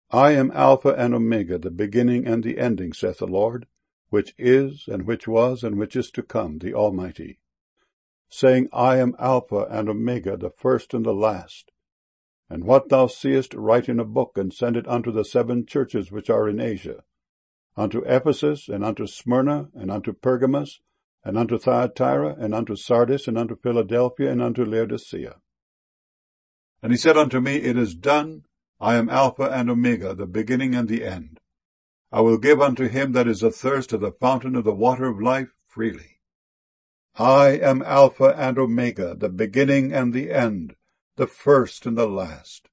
I am Alpha and Omega, the beginning and the ending, saith the Lord, which is, and which was, and which is to come, the Almighty. Saying, I am Alpha and Omega, the first and the last. And what thou seest write in a book, and send it unto the 7 churches which are in Asia, unto Ephesus, and unto Smyrna, and unto Pergamos, and unto Thyatira, and unto Sardis, and unto Philadelphia, and unto Laodicea. And he said unto me, It is done. I am Alpha and Omega, the beginning and the end. I will give unto him that is athirst of the fountain of the water of life freely. I am Alpha and Omega, the beginning and the end, the first and the last.